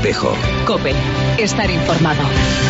Espejo. COPE. Estar informado.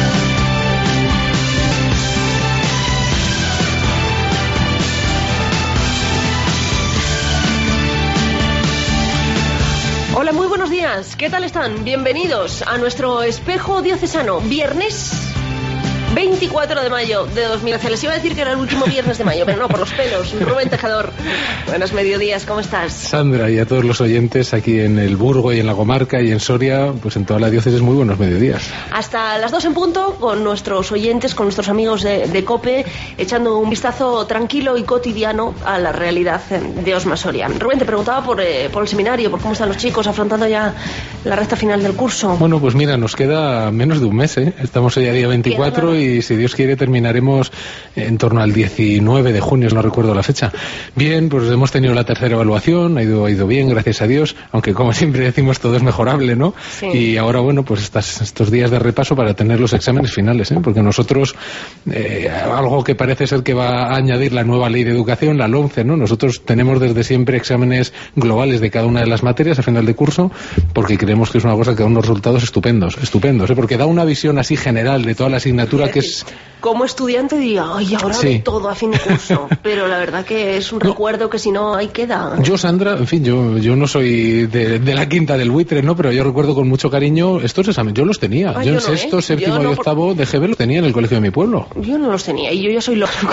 Hola, muy buenos días. ¿Qué tal están? Bienvenidos a nuestro Espejo Diocesano. Viernes 24 de mayo de 2013. Les iba a decir que era el último viernes de mayo, pero no, por los pelos. Rubén Tejador, buenos mediodías, ¿cómo estás? Sandra, y a todos los oyentes aquí en el Burgo y en la comarca y en Soria, pues en toda la diócesis, muy buenos mediodías. Hasta las 2 en punto, con nuestros oyentes, con nuestros amigos de COPE, echando un vistazo tranquilo y cotidiano a la realidad de Osma Soria. Rubén, te preguntaba por el seminario, por cómo están los chicos afrontando ya la recta final del curso. Bueno, pues mira, nos queda menos de un mes, ¿eh? Estamos hoy a día 24 y si Dios quiere terminaremos en torno al 19 de junio, no recuerdo la fecha. Bien, pues hemos tenido la tercera evaluación, ha ido bien, gracias a Dios, aunque como siempre decimos todo es mejorable, ¿no? Sí. Y ahora, bueno, pues estos días de repaso para tener los exámenes finales, ¿eh? Porque nosotros, algo que parece ser que va a añadir la nueva ley de educación, la LOMCE, ¿no? Nosotros tenemos desde siempre exámenes globales de cada una de las materias a final de curso, porque creemos que es una cosa que da unos resultados estupendos, ¿eh? Porque da una visión así general de toda la asignatura que es... Como estudiante diría, ay, ahora sí, de todo a fin de curso, pero la verdad que es un recuerdo que si no, ahí queda. Yo, Sandra, en fin, yo no soy de la quinta del buitre, ¿no? Pero yo recuerdo con mucho cariño estos exámenes, yo los tenía. Yo en sexto, séptimo y octavo de GB los tenía en el colegio de mi pueblo. Yo no los tenía, y yo ya soy LOCSE.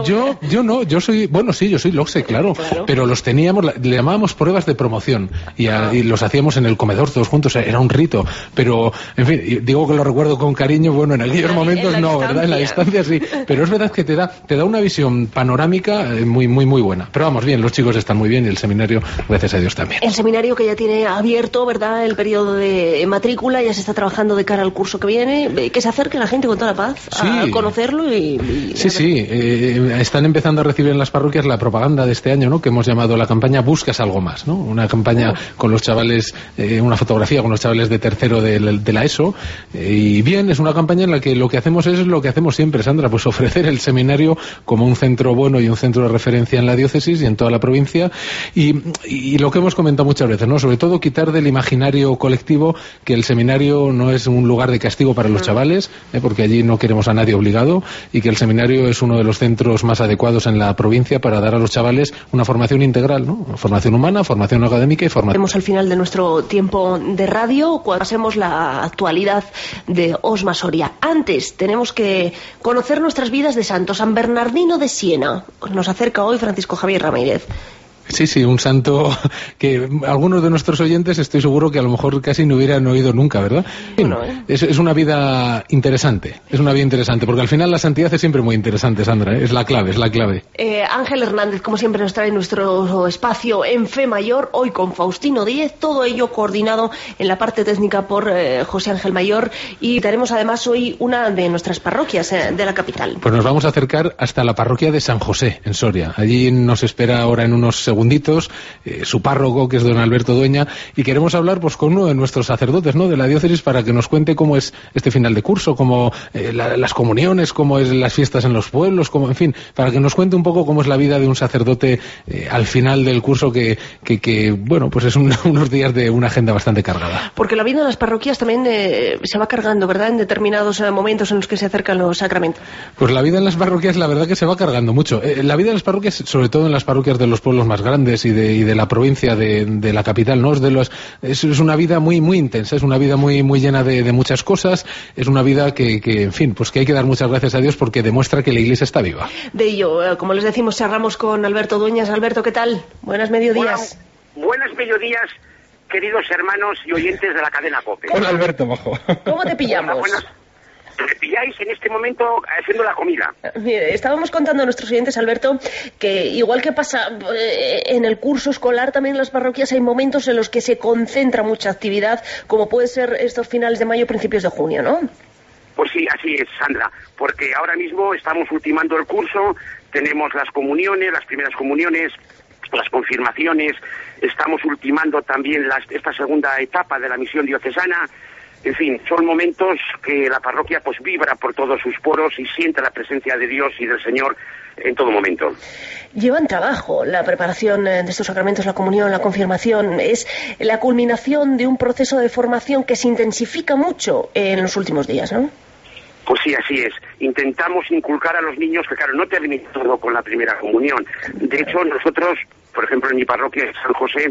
Yo soy LOCSE, claro, pero los teníamos, le llamábamos pruebas de promoción, y los hacíamos en el comedor todos juntos, era un rito, pero, en fin, digo que lo recuerdo con cariño, bueno, en aquellos momentos no, ¿verdad? En la distancia sí, pero es verdad que te da una visión panorámica muy buena. Pero vamos bien, los chicos están muy bien y el seminario, gracias a Dios, también. El seminario que ya tiene abierto, ¿verdad?, el periodo de matrícula, ya se está trabajando de cara al curso que viene, que se acerque la gente con toda la paz a conocerlo y Sí, están empezando a recibir en las parroquias la propaganda de este año, ¿no?, que hemos llamado la campaña Buscas algo más, ¿no? Una campaña con los chavales, una fotografía con los chavales de tercero de la ESO, y bien, es una campaña en la que lo que hacemos es lo que hacemos siempre, Sandra, pues ofrecer el seminario como un centro bueno y un centro de referencia en la diócesis y en toda la provincia, y lo que hemos comentado muchas veces, ¿no?, sobre todo quitar del imaginario colectivo que el seminario no es un lugar de castigo para los chavales, porque allí no queremos a nadie obligado, y que el seminario es uno de los centros más adecuados en la provincia para dar a los chavales una formación integral, ¿no?, formación humana, formación académica y formación... Estamos al final de nuestro tiempo de radio, cuando pasemos la actualidad de Osma Soria. Antes tenemos que conocer nuestras vidas de santos. San Bernardino de Siena nos acerca hoy Francisco Javier Ramírez. Sí, un santo que algunos de nuestros oyentes estoy seguro que a lo mejor casi no hubieran oído nunca, ¿verdad? Bueno, es una vida interesante, porque al final la santidad es siempre muy interesante, Sandra, ¿eh? Es la clave. Ángel Hernández, como siempre, nos trae nuestro espacio en Fe Mayor, hoy con Faustino Díez, todo ello coordinado en la parte técnica por José Ángel Mayor, y tenemos además hoy una de nuestras parroquias de la capital. Pues nos vamos a acercar hasta la parroquia de San José, en Soria. Allí nos espera ahora en unos segunditos su párroco, que es don Alberto Dueña, y queremos hablar pues con uno de nuestros sacerdotes, ¿no?, de la diócesis, para que nos cuente cómo es este final de curso, cómo las comuniones, cómo es las fiestas en los pueblos, en fin, para que nos cuente un poco cómo es la vida de un sacerdote al final del curso, que bueno, pues es unos días de una agenda bastante cargada. Porque la vida en las parroquias también se va cargando, ¿verdad?, en determinados momentos en los que se acercan los sacramentos. Pues la vida en las parroquias, la verdad que se va cargando mucho. La vida en las parroquias, sobre todo en las parroquias de los pueblos más grandes y de la provincia de la capital, ¿no? Es una vida muy intensa, es una vida muy llena de muchas cosas, es una vida que en fin, pues que hay que dar muchas gracias a Dios porque demuestra que la Iglesia está viva. De ello, como les decimos, cerramos con Alberto Dueñas. Alberto, ¿qué tal? Buenas mediodías. Buenas mediodías, queridos hermanos y oyentes de la cadena COPE. Hola, Alberto, bajo. ¿Cómo te pillamos? Me pilláis en este momento haciendo la comida. Mire, estábamos contando a nuestros oyentes, Alberto, que igual que pasa en el curso escolar, también en las parroquias hay momentos en los que se concentra mucha actividad, como puede ser estos finales de mayo, principios de junio, ¿no? Pues sí, así es, Sandra, porque ahora mismo estamos ultimando el curso, tenemos las comuniones, las primeras comuniones, las confirmaciones, estamos ultimando también esta segunda etapa de la misión diocesana. En fin, son momentos que la parroquia pues vibra por todos sus poros y siente la presencia de Dios y del Señor en todo momento. Llevan trabajo la preparación de estos sacramentos, la comunión, la confirmación. Es la culminación de un proceso de formación que se intensifica mucho en los últimos días, ¿no? Pues sí, así es. Intentamos inculcar a los niños que, claro, no termina todo con la primera comunión. De hecho, nosotros, por ejemplo, en mi parroquia de San José,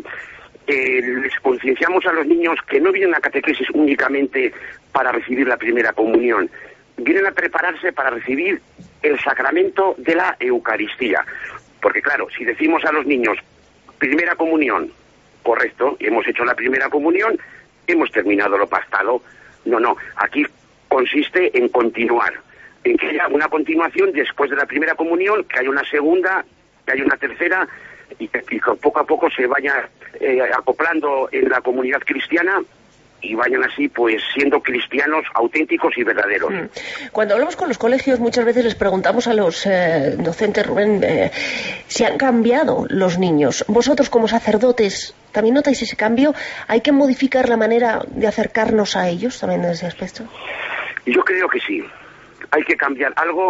les concienciamos a los niños que no vienen a catequesis únicamente para recibir la primera comunión. Vienen a prepararse para recibir el sacramento de la Eucaristía. Porque, claro, si decimos a los niños, primera comunión, correcto, hemos hecho la primera comunión, hemos terminado lo pactado. No, aquí consiste en continuar, en que haya una continuación después de la primera comunión, que haya una segunda, que haya una tercera, y que poco a poco se vaya acoplando en la comunidad cristiana y vayan así pues siendo cristianos auténticos y verdaderos. Cuando hablamos con los colegios muchas veces les preguntamos a los docentes, Rubén, si han cambiado los niños. Vosotros como sacerdotes, ¿también notáis ese cambio? ¿Hay que modificar la manera de acercarnos a ellos también en ese aspecto? Yo creo que sí. Hay que cambiar algo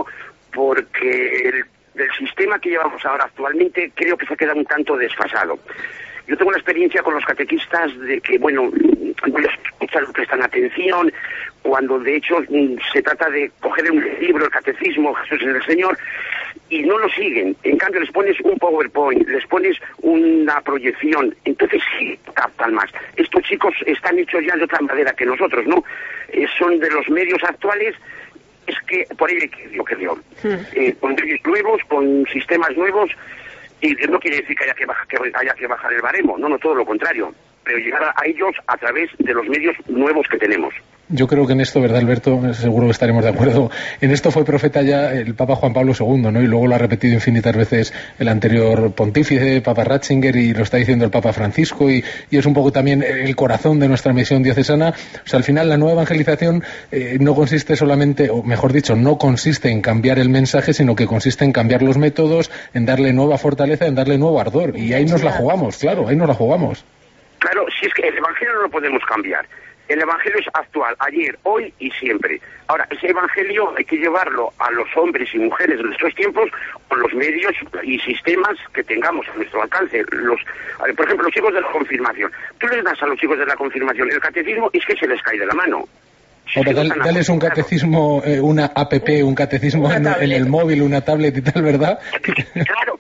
porque el sistema que llevamos ahora actualmente creo que se ha quedado un tanto desfasado. Yo tengo la experiencia con los catequistas de que, bueno, no les escuchan, no prestan atención, cuando de hecho se trata de coger un libro, el Catecismo, Jesús es el Señor, y no lo siguen. En cambio les pones un PowerPoint, les pones una proyección, entonces sí captan más. Estos chicos están hechos ya de otra manera que nosotros, ¿no? Son de los medios actuales. Es que por ahí yo creo, con medios nuevos, con sistemas nuevos, y no quiere decir que haya que bajar el baremo, no, todo lo contrario, pero llegar a ellos a través de los medios nuevos que tenemos. Yo creo que en esto, ¿verdad, Alberto? Seguro que estaremos de acuerdo. En esto fue profeta ya el Papa Juan Pablo II, ¿no? Y luego lo ha repetido infinitas veces el anterior pontífice, Papa Ratzinger, y lo está diciendo el Papa Francisco, y es un poco también el corazón de nuestra misión diocesana. O sea, al final la nueva evangelización no consiste solamente, o mejor dicho, no consiste en cambiar el mensaje, sino que consiste en cambiar los métodos, en darle nueva fortaleza, en darle nuevo ardor. Y ahí nos la jugamos, claro, ahí nos la jugamos. Claro, si es que el Evangelio no lo podemos cambiar. El Evangelio es actual, ayer, hoy y siempre. Ahora, ese Evangelio hay que llevarlo a los hombres y mujeres de nuestros tiempos con los medios y sistemas que tengamos a nuestro alcance. Por ejemplo, los chicos de la confirmación. Tú les das a los chicos de la confirmación el catecismo y es que se les cae de la mano. Ahora, dales un catecismo, una app, un catecismo en el móvil, una tablet y tal, ¿verdad? Claro,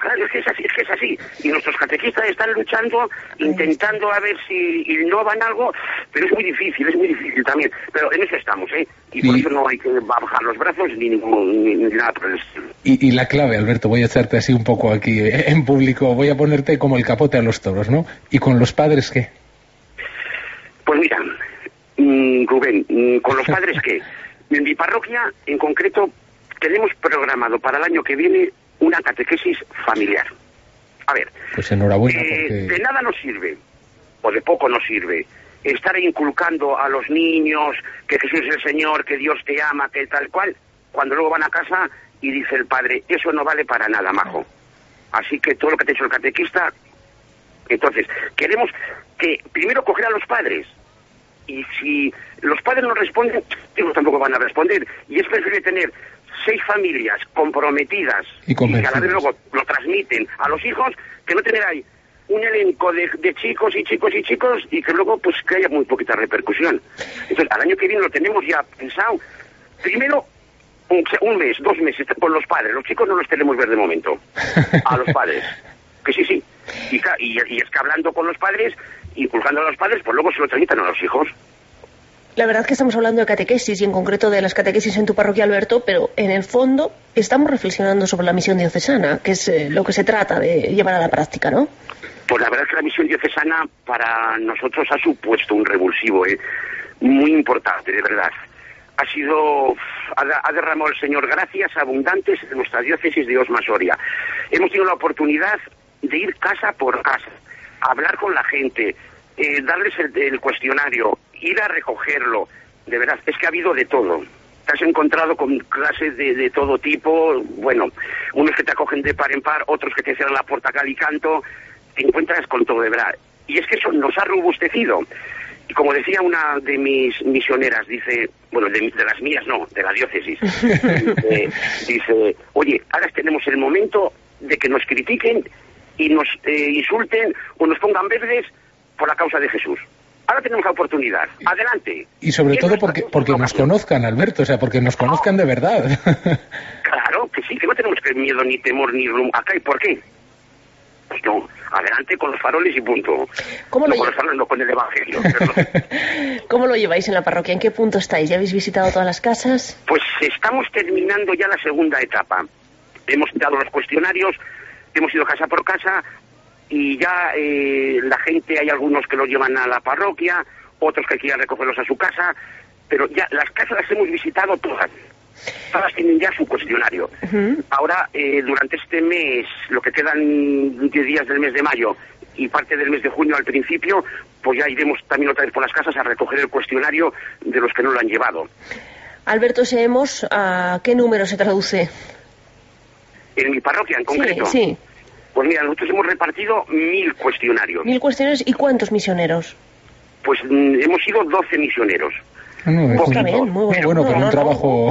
es que es así. Y nuestros catequistas están luchando, intentando a ver si innovan algo, pero es muy difícil también. Pero en eso estamos, ¿eh? Y por eso no hay que bajar los brazos ni nada por el estilo. Y la clave, Alberto, voy a echarte así un poco aquí en público, voy a ponerte como el capote a los toros, ¿no? ¿Y con los padres qué? Pues mira, Rubén, ¿con los padres qué? En mi parroquia, en concreto, tenemos programado para el año que viene una catequesis familiar. A ver, pues enhorabuena, porque de nada nos sirve, o de poco nos sirve, estar inculcando a los niños que Jesús es el Señor, que Dios te ama, que tal cual, cuando luego van a casa y dice el padre, eso no vale para nada, majo. Así que todo lo que te ha hecho el catequista, entonces, queremos que primero coger a los padres, y si los padres no responden, ellos tampoco van a responder, y es preferible tener 6 familias comprometidas y que a la vez luego lo transmiten a los hijos, que no tener ahí un elenco de chicos y que luego pues que haya muy poquita repercusión. Entonces, al año que viene lo tenemos ya pensado. Primero, un mes, 2 meses con los padres. Los chicos no los tenemos ver de momento. A los padres. Que sí. Y es que hablando con los padres, inculcando a los padres, pues luego se lo transmiten a los hijos. La verdad es que estamos hablando de catequesis y en concreto de las catequesis en tu parroquia, Alberto, pero en el fondo estamos reflexionando sobre la misión diocesana, que es lo que se trata de llevar a la práctica, ¿no? Pues la verdad es que la misión diocesana para nosotros ha supuesto un revulsivo muy importante, de verdad. Ha derramado el Señor gracias abundantes en nuestra diócesis de Osma Soria. Hemos tenido la oportunidad de ir casa por casa, hablar con la gente, darles el cuestionario, ir a recogerlo. De verdad, es que ha habido de todo. Te has encontrado con clases de todo tipo, bueno, unos que te acogen de par en par, otros que te cierran la puerta cal y canto, te encuentras con todo, de verdad. Y es que eso nos ha robustecido. Y como decía una de mis misioneras, dice, bueno, de las mías no, de la diócesis, dice, oye, ahora tenemos el momento de que nos critiquen y nos insulten o nos pongan verdes por la causa de Jesús. Ahora tenemos la oportunidad. Adelante. Y sobre todo porque nos conozcan, Alberto, o sea, porque nos conozcan de verdad. Claro, que sí, que no tenemos miedo, ni temor, ni rumbo. Acá, ¿y por qué? Pues no, adelante con los faroles y punto. ¿Cómo no lo con los faroles, no con el Evangelio. ¿Cómo lo lleváis en la parroquia? ¿En qué punto estáis? ¿Ya habéis visitado todas las casas? Pues estamos terminando ya la segunda etapa. Hemos dado los cuestionarios, hemos ido casa por casa, y ya la gente, hay algunos que los llevan a la parroquia, otros que quieran recogerlos a su casa, pero ya las casas las hemos visitado todas. Todas tienen ya su cuestionario. Ahora, durante este mes, lo que quedan 10 días del mes de mayo y parte del mes de junio al principio, pues ya iremos también otra vez por las casas a recoger el cuestionario de los que no lo han llevado. Alberto, ¿sabemos a qué número se traduce? En mi parroquia, en concreto. Sí. Pues mira, nosotros hemos repartido 1000 cuestionarios. 1000 cuestionarios, ¿y cuántos misioneros? Pues hemos sido 12 misioneros. Está bien, muy bueno, pero un trabajo...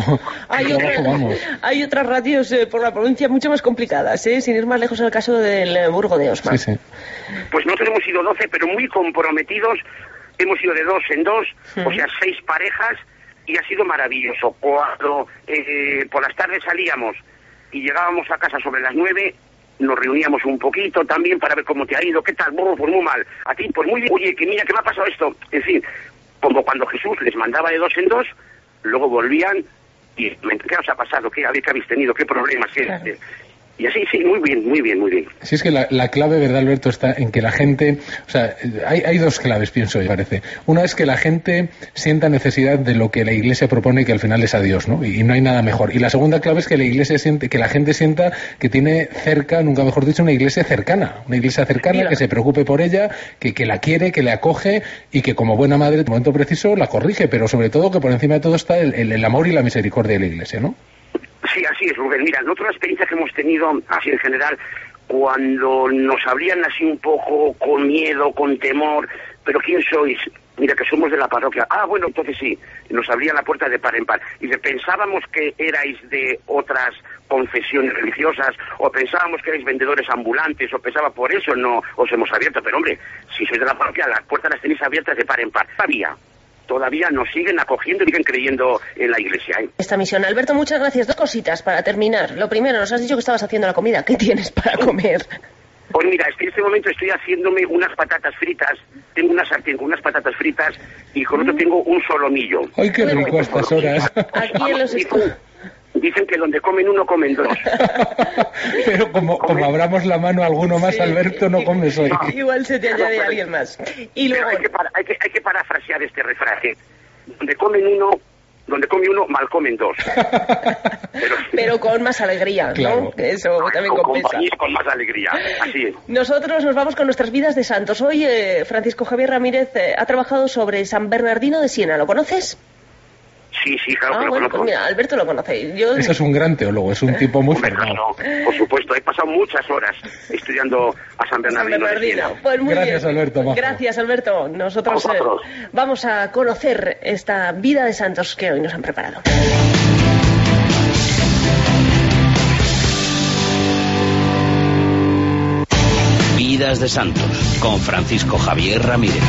Hay otras radios por la provincia mucho más complicadas, sin ir más lejos en el caso del Burgo de Osma. Sí. Pues nosotros hemos sido 12, pero muy comprometidos. Hemos ido de 2 en 2, o sea, 6 parejas, y ha sido maravilloso. Cuando por las tardes salíamos y llegábamos a casa sobre las 9... nos reuníamos un poquito también para ver cómo te ha ido, qué tal, pues muy mal, a ti pues muy bien, oye, que mira, que me ha pasado esto, en fin, como cuando Jesús les mandaba de 2 en 2, luego volvían y, ¿qué os ha pasado? ¿Qué habéis tenido? ¿Qué problemas? Claro. Y así, sí, muy bien. Sí, es que la clave, ¿verdad, Alberto?, está en que la gente... O sea, hay 2 claves, pienso yo, parece. Una es que la gente sienta necesidad de lo que la Iglesia propone, que al final es a Dios, ¿no? Y no hay nada mejor. Y la segunda clave es que la gente sienta que tiene cerca, nunca mejor dicho, una iglesia cercana. Una iglesia cercana. Mira, que se preocupe por ella, que la quiere, que le acoge y que como buena madre, en el momento preciso, la corrige. Pero sobre todo que por encima de todo está el amor y la misericordia de la Iglesia, ¿no? Sí, así es, Rubén. Mira, nosotros la experiencia que hemos tenido, así en general, cuando nos abrían así un poco con miedo, con temor, pero ¿quién sois? Mira, que somos de la parroquia. Ah, bueno, entonces sí, nos abrían la puerta de par en par. Y pensábamos que erais de otras confesiones religiosas, o pensábamos que erais vendedores ambulantes, o pensaba por eso no os hemos abierto. Pero hombre, si sois de la parroquia, las puertas las tenéis abiertas de par en par. Todavía nos siguen acogiendo y siguen creyendo en la Iglesia. Esta misión. Alberto, muchas gracias. 2 cositas para terminar. Lo primero, nos has dicho que estabas haciendo la comida. ¿Qué tienes para comer? Pues mira, es que en este momento estoy haciéndome unas patatas fritas. Tengo una sartén con unas patatas fritas y con otro tengo un solomillo. ¡Ay, qué rico a estas horas! Aquí en los Dicen que donde comen uno, comen 2. Pero como abramos la mano a alguno más, sí. Alberto, no comes hoy. Igual se te añade alguien más. Y luego... hay que parafrasear este refrán. Donde come uno, mal comen 2. Pero con más alegría, ¿no? Claro. Eso también compensa. Con más alegría, así es. Nosotros nos vamos con nuestras vidas de santos. Hoy Francisco Javier Ramírez ha trabajado sobre San Bernardino de Siena. ¿Lo conoces? Sí, claro que lo conozco. Pues mira, Alberto lo conoce. Eso es un gran teólogo, es un tipo muy formado. Por supuesto, he pasado muchas horas estudiando a San Bernardino. Pues muy Gracias, bien. Alberto. Majo. Gracias, Alberto. Nosotros vamos a conocer esta vida de santos que hoy nos han preparado. Vidas de santos, con Francisco Javier Ramírez.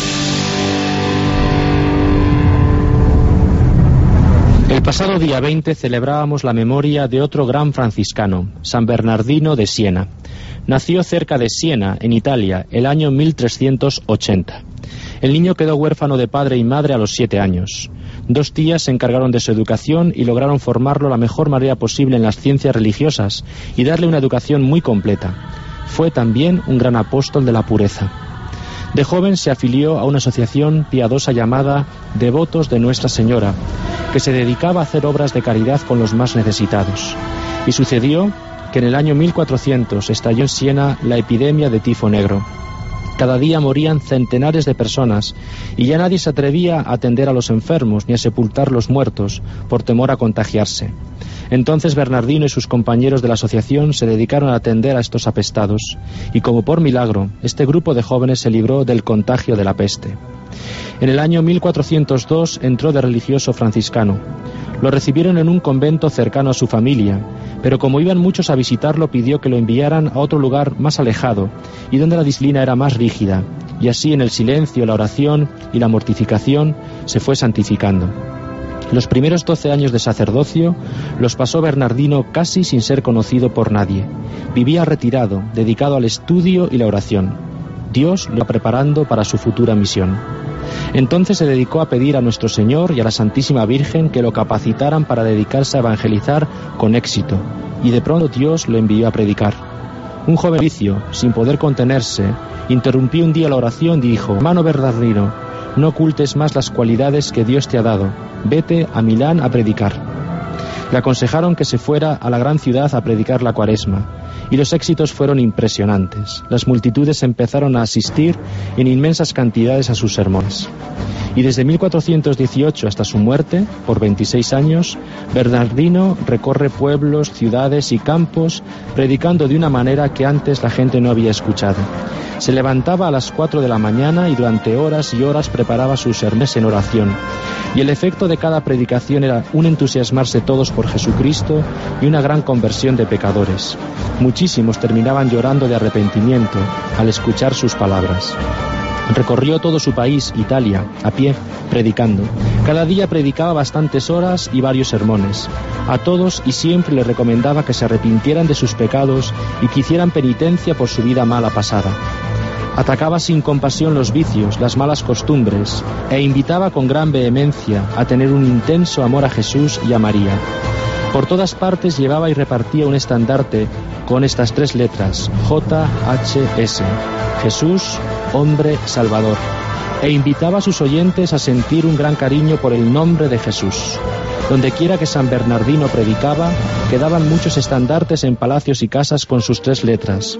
El pasado día 20 celebrábamos la memoria de otro gran franciscano, San Bernardino de Siena. Nació cerca de Siena, en Italia, el año 1380. El niño quedó huérfano de padre y madre a los 7 años. 2 tías se encargaron de su educación y lograron formarlo la mejor manera posible en las ciencias religiosas y darle una educación muy completa. Fue también un gran apóstol de la pureza. De joven se afilió a una asociación piadosa llamada Devotos de Nuestra Señora, que se dedicaba a hacer obras de caridad con los más necesitados. Y sucedió que en el año 1400 estalló en Siena la epidemia de tifo negro. Cada día morían centenares de personas y ya nadie se atrevía a atender a los enfermos ni a sepultar los muertos por temor a contagiarse. Entonces Bernardino y sus compañeros de la asociación se dedicaron a atender a estos apestados y como por milagro, este grupo de jóvenes se libró del contagio de la peste. En el año 1402 entró de religioso franciscano. Lo recibieron en un convento cercano a su familia, pero como iban muchos a visitarlo, pidió que lo enviaran a otro lugar más alejado y donde la disciplina era más rígida, y así en el silencio, la oración y la mortificación se fue santificando. Los primeros 12 años de sacerdocio los pasó Bernardino casi sin ser conocido por nadie. Vivía retirado, dedicado al estudio y la oración. Dios lo iba preparando para su futura misión. Entonces se dedicó a pedir a nuestro Señor y a la Santísima Virgen que lo capacitaran para dedicarse a evangelizar con éxito, y de pronto Dios lo envió a predicar. Un joven vicio, sin poder contenerse, interrumpió un día la oración y dijo: «Hermano Bernardino, no ocultes más las cualidades que Dios te ha dado, vete a Milán a predicar». Le aconsejaron que se fuera a la gran ciudad a predicar la Cuaresma, y los éxitos fueron impresionantes. Las multitudes empezaron a asistir en inmensas cantidades a sus sermones. Y desde 1418 hasta su muerte, por 26 años, Bernardino recorre pueblos, ciudades y campos, predicando de una manera que antes la gente no había escuchado. Se levantaba a las 4 de la mañana y durante horas y horas preparaba sus sermones en oración. Y el efecto de cada predicación era un entusiasmarse todos por Jesucristo y una gran conversión de pecadores. Muchísimos terminaban llorando de arrepentimiento al escuchar sus palabras. Recorrió todo su país, Italia, a pie, predicando. Cada día predicaba bastantes horas y varios sermones. A todos y siempre les recomendaba que se arrepintieran de sus pecados y que hicieran penitencia por su vida mala pasada. Atacaba sin compasión los vicios, las malas costumbres, e invitaba con gran vehemencia a tener un intenso amor a Jesús y a María. Por todas partes llevaba y repartía un estandarte con estas 3 letras, JHS, Jesús, hombre, Salvador, e invitaba a sus oyentes a sentir un gran cariño por el nombre de Jesús. Donde quiera que San Bernardino predicaba, quedaban muchos estandartes en palacios y casas con sus 3 letras,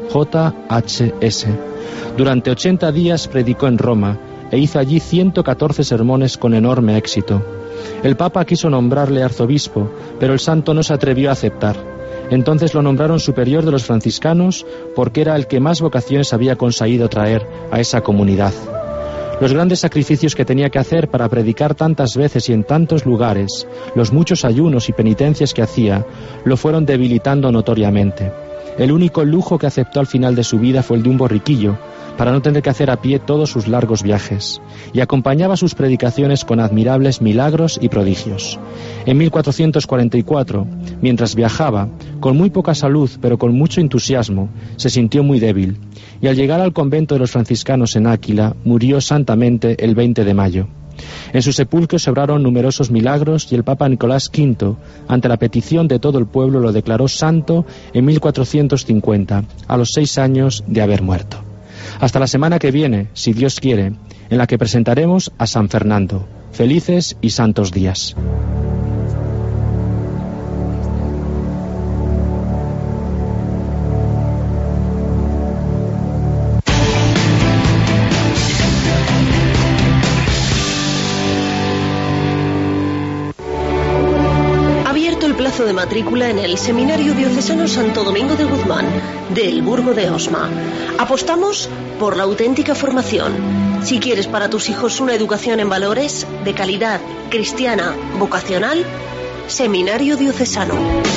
JHS. Durante 80 días predicó en Roma e hizo allí 114 sermones con enorme éxito. El Papa quiso nombrarle arzobispo, pero el santo no se atrevió a aceptar. Entonces lo nombraron superior de los franciscanos porque era el que más vocaciones había conseguido traer a esa comunidad. Los grandes sacrificios que tenía que hacer para predicar tantas veces y en tantos lugares, los muchos ayunos y penitencias que hacía, lo fueron debilitando notoriamente. El único lujo que aceptó al final de su vida fue el de un borriquillo, para no tener que hacer a pie todos sus largos viajes, y acompañaba sus predicaciones con admirables milagros y prodigios. En 1444, mientras viajaba, con muy poca salud pero con mucho entusiasmo, se sintió muy débil, y al llegar al convento de los franciscanos en Áquila, murió santamente el 20 de mayo. En su sepulcro se obraron numerosos milagros y el Papa Nicolás V, ante la petición de todo el pueblo, lo declaró santo en 1450, a los 6 años de haber muerto. Hasta la semana que viene, si Dios quiere, en la que presentaremos a San Fernando. Felices y santos días. De matrícula en el Seminario Diocesano Santo Domingo de Guzmán, del Burgo de Osma. Apostamos por la auténtica formación. Si quieres para tus hijos una educación en valores, de calidad, cristiana, vocacional, Seminario Diocesano.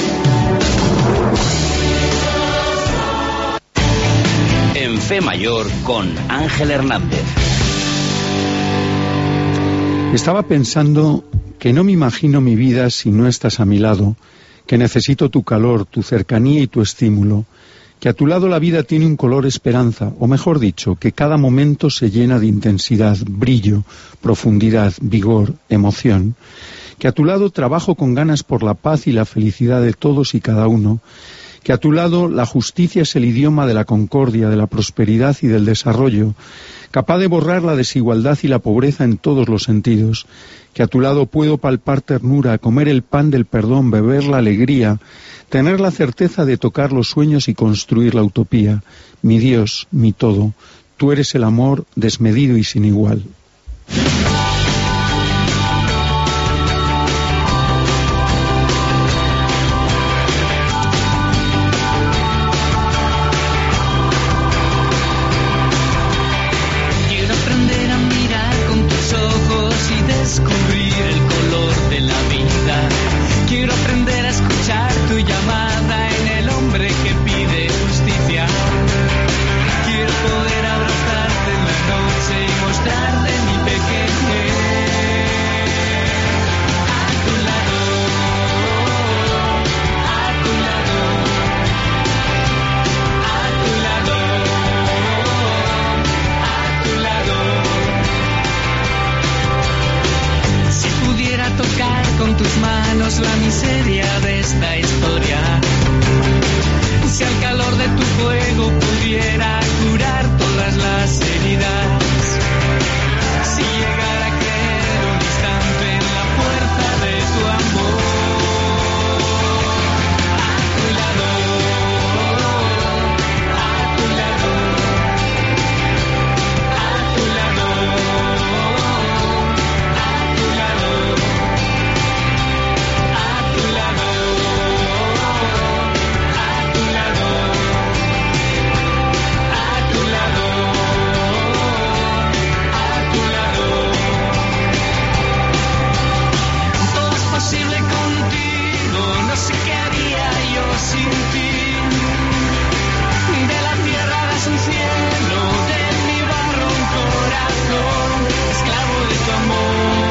En Fe Mayor con Ángel Hernández. Estaba pensando que no me imagino mi vida si no estás a mi lado, que necesito tu calor, tu cercanía y tu estímulo, que a tu lado la vida tiene un color esperanza, o mejor dicho, que cada momento se llena de intensidad, brillo, profundidad, vigor, emoción, que a tu lado trabajo con ganas por la paz y la felicidad de todos y cada uno, que a tu lado la justicia es el idioma de la concordia, de la prosperidad y del desarrollo, capaz de borrar la desigualdad y la pobreza en todos los sentidos, que a tu lado puedo palpar ternura, comer el pan del perdón, beber la alegría, tener la certeza de tocar los sueños y construir la utopía. Mi Dios, mi todo, tú eres el amor desmedido y sin igual. Quiero aprender a mirar con menos la miseria de esta historia. Si al calor de tu fuego pudiera curar todas las heridas, si llegara a creer un instante en la fuerza de tu amor, a tu lado, a tu lado, a tu lado, a tu lado, a tu lado. Posible contigo, no sé qué haría yo sin ti. De la tierra das un cielo, de mi barro un corazón, esclavo de tu amor.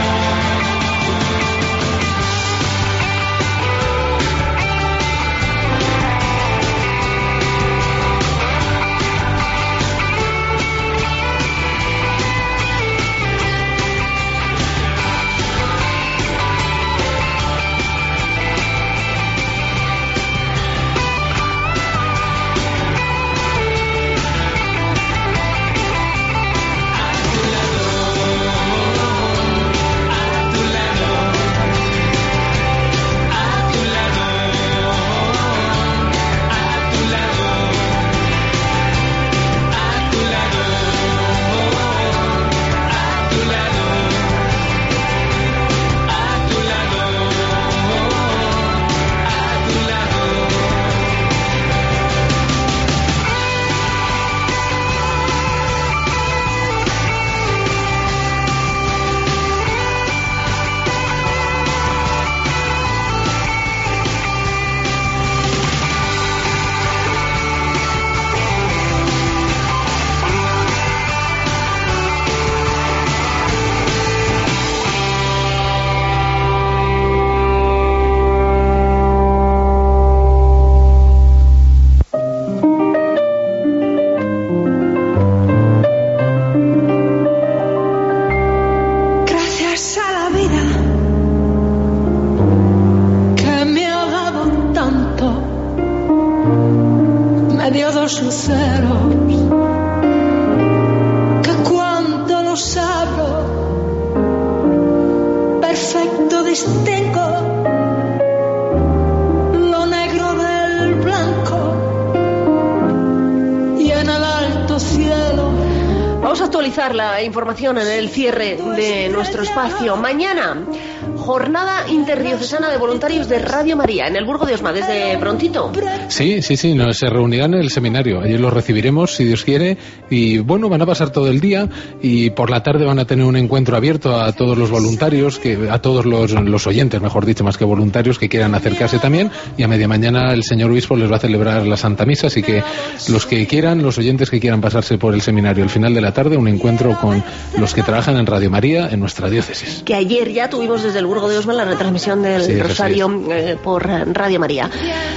La información en el cierre de nuestro espacio. Mañana, jornada interdiocesana de voluntarios de Radio María en el Burgo de Osma, desde prontito. Sí, se reunirán en el seminario. Allí los recibiremos, si Dios quiere, y bueno, van a pasar todo el día y por la tarde van a tener un encuentro abierto a todos los voluntarios, a todos los oyentes, mejor dicho, más que voluntarios, que quieran acercarse también, y a media mañana el señor obispo les va a celebrar la Santa Misa, así que los que quieran, los oyentes que quieran pasarse por el seminario al final de la tarde, un encuentro con los que trabajan en Radio María en nuestra diócesis. Que ayer ya tuvimos desde el Burgo de Osma la retransmisión del Rosario por Radio María.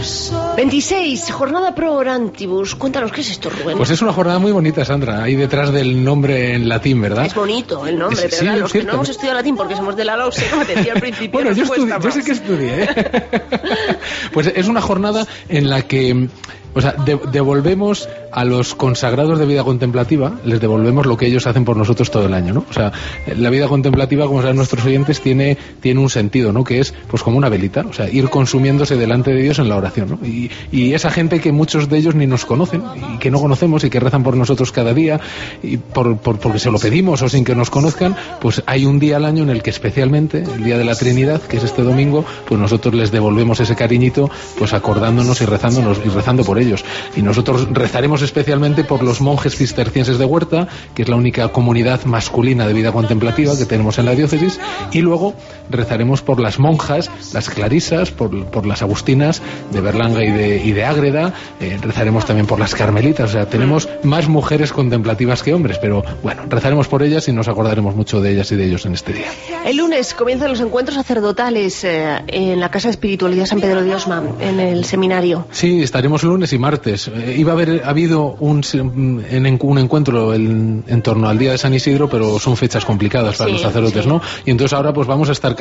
26, jornada pro orantibus. Cuéntanos, ¿qué es esto, Rubén? Pues es una jornada muy bonita, Sandra, ahí detrás del nombre en latín, ¿verdad? Es bonito el nombre, pero sí, los que no hemos estudiado latín porque somos de la LOSE, como te decía al principio. Bueno, yo sé que estudié, ¿eh? Pues es una jornada en la que devolvemos a los consagrados de vida contemplativa, les devolvemos lo que ellos hacen por nosotros todo el año, ¿no? O sea, la vida contemplativa, como saben nuestros oyentes, tiene un sentido, ¿no? Que es, pues, como una velita, o sea, ir consumiéndose delante de Dios en la oración, ¿no? Y esa gente que muchos de ellos ni nos conocen, y que no conocemos, y que rezan por nosotros cada día, y porque se lo pedimos o sin que nos conozcan, pues hay un día al año en el que especialmente, el día de la Trinidad, que es este domingo, pues nosotros les devolvemos ese cariñito, pues acordándonos y rezando por ellos. Y nosotros rezaremos especialmente por los monjes cistercienses de Huerta, que es la única comunidad masculina de vida contemplativa que tenemos en la diócesis, y luego rezaremos por las monjas, las clarisas, por las agustinas de Berlanga y de Ágreda, rezaremos también por las carmelitas. O sea, tenemos más mujeres contemplativas que hombres, pero bueno, rezaremos por ellas y nos acordaremos mucho de ellas y de ellos en este día. El lunes comienzan los encuentros sacerdotales en la Casa de Espiritualidad San Pedro de Osma, en el seminario. Sí, estaremos lunes y martes. Iba a haber habido un encuentro en torno al día de San Isidro, pero son fechas complicadas para los sacerdotes, ¿no? Y entonces ahora pues vamos a estar casi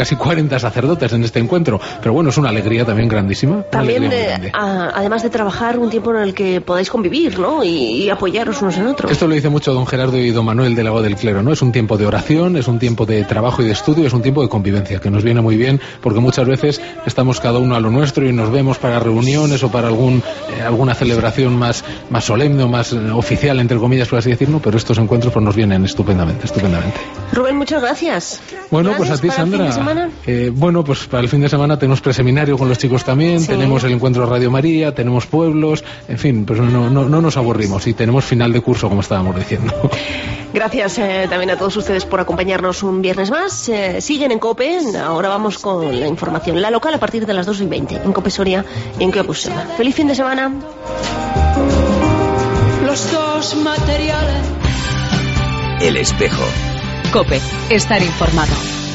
casi 40 sacerdotes en este encuentro, pero bueno, es una alegría también grandísima. También, además de trabajar, un tiempo en el que podáis convivir, ¿no? Y apoyaros unos en otros. Esto lo dice mucho don Gerardo y don Manuel de Lago del Clero, ¿no? Es un tiempo de oración, es un tiempo de trabajo y de estudio, es un tiempo de convivencia, que nos viene muy bien, porque muchas veces estamos cada uno a lo nuestro y nos vemos para reuniones o para alguna celebración más solemne o más oficial, entre comillas, por así decirlo, pero estos encuentros pues nos vienen estupendamente. Rubén, muchas gracias. Bueno, pues a ti, Sandra. Bueno, pues para el fin de semana tenemos preseminario con los chicos también, sí. Tenemos el encuentro Radio María, tenemos pueblos, en fin, pues no nos aburrimos y tenemos final de curso, como estábamos diciendo. Gracias también a todos ustedes por acompañarnos un viernes más. Siguen en COPE, ahora vamos con la información, la local a partir de las 2:20, en COPE Soria y en COPE Usera. ¡Feliz fin de semana! Los dos materiales. El espejo. COPE, estar informado.